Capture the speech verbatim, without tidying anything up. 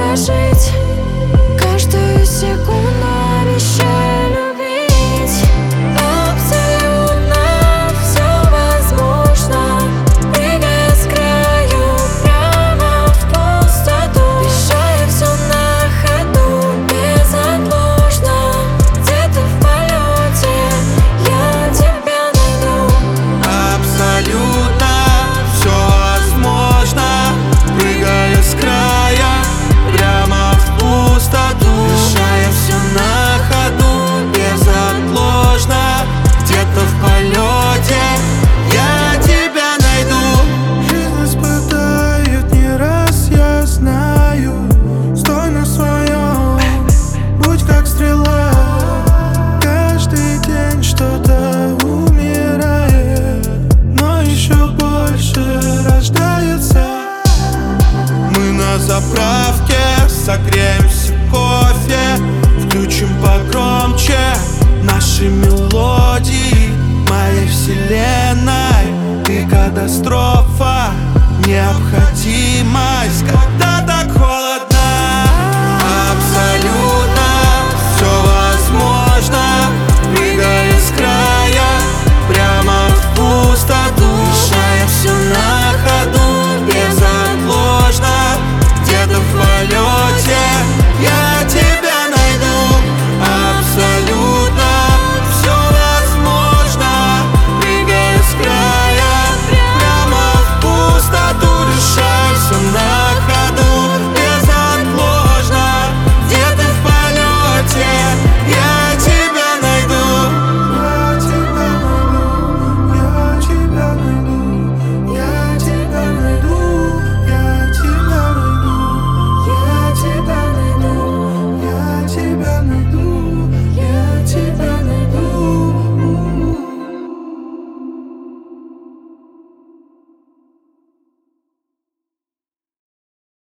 прожить. Каждую секунду обещаю любить. Абсолютно все возможно, прыгая с краю прямо в пустоту. Решаю все на ходу, безотложно. Где-то в полете я тебя найду. Абсолютно все возможно, прыгая с края прямо в пустоту. Решая все на ходу, безотложно. Где-то в полете я тебя найду. Жизнь испытает не раз, я знаю. Стой на своем, будь как стрела. Каждый день что-то умирает, но еще больше рождается. Мы на заправке согреемся кофе, включим погромче наши мелодии моей вселенной.